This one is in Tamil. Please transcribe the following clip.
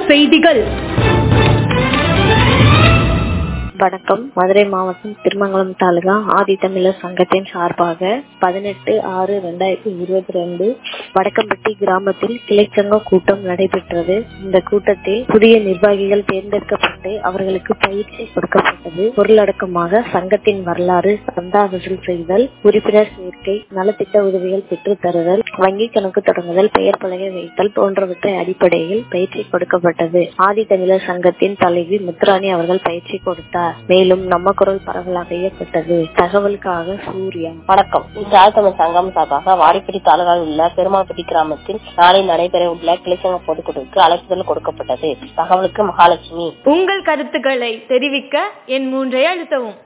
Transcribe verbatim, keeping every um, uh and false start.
செய்திகள். வணக்கம். மதுரை மாவட்டம் திருமங்கலம் தாலுகா ஆதி தமிழர் சங்கத்தின் சார்பாக பதினெட்டு ஆறு இரண்டாயிரத்தி இருபத்தி ரெண்டு வடக்கம்பட்டி கிராமத்தில் கிளைச்சங்க கூட்டம் நடைபெற்றது. இந்த கூட்டத்தில் புதிய நிர்வாகிகள் தேர்ந்தெடுக்கப்பட்டு அவர்களுக்கு பயிற்சி கொடுக்கப்பட்டது. பொருளடக்கமாக சங்கத்தின் வரலாறு, சந்தா வசூல் செய்தல், உறுப்பினர் சேர்க்கை, நலத்திட்ட உதவிகள் பெற்று தருதல், வங்கி கணக்கு தொடங்குதல், பெயர் பலகை வைத்தல் போன்றவற்றை அடிப்படையில் பயிற்சி கொடுக்கப்பட்டது. ஆதி தமிழர் சங்கத்தின் தலைவி முத்துராணி அவர்கள் பயிற்சி கொடுத்தார். மேலும் நம்ம குரல் பரவலாக இயக்கப்பட்டது. தகவலுக்காக சூர்யா. வணக்கம். ஆதி தமிழர் சங்கம் சார்பாக வாடிப்பட்டி தாலுகாவில் உள்ள பெருமாள்பட்டி கிராமத்தில் நாளை நடைபெற உள்ள கிளைச்சங்க பொதுக்குழுவுக்கு அழைப்புதல் கொடுக்கப்பட்டது. தகவலுக்கு மகாலட்சுமி. உங்கள் கருத்துக்களை தெரிவிக்க என் மூன்றை அழுத்தவும்.